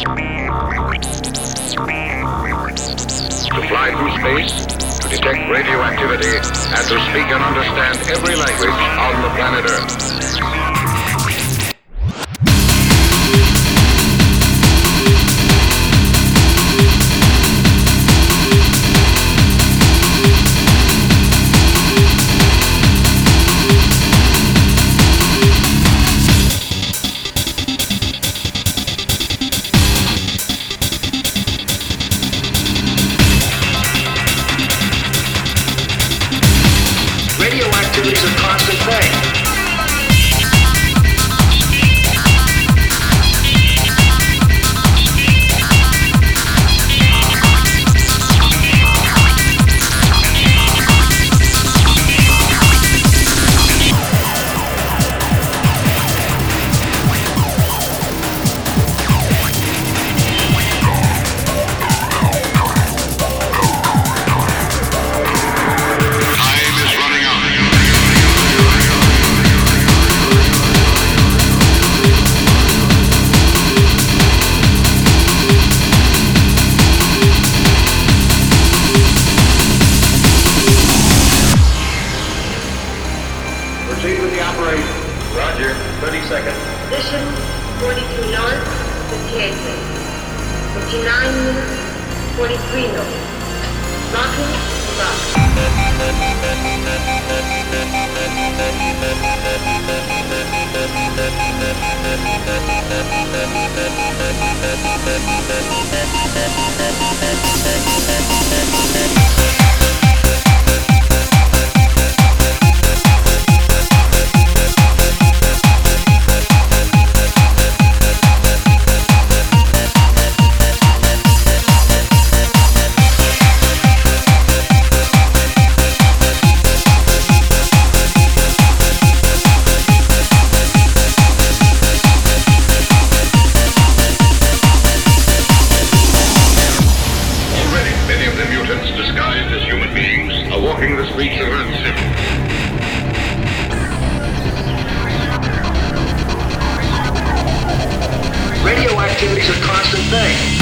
To fly through space, to detect radioactivity, and to speak and understand every language on the planet Earth. Radioactivity is a constant thing. Proceed with the operation. Roger. 30 seconds. Position 42 north, 58 minutes. 59 minutes, 43 minutes. Locking, lock. Disguised as human beings are walking the streets of Earth City. Radioactivity is a constant thing.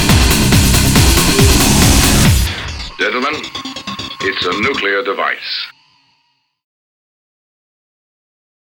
Gentlemen, it's a nuclear device.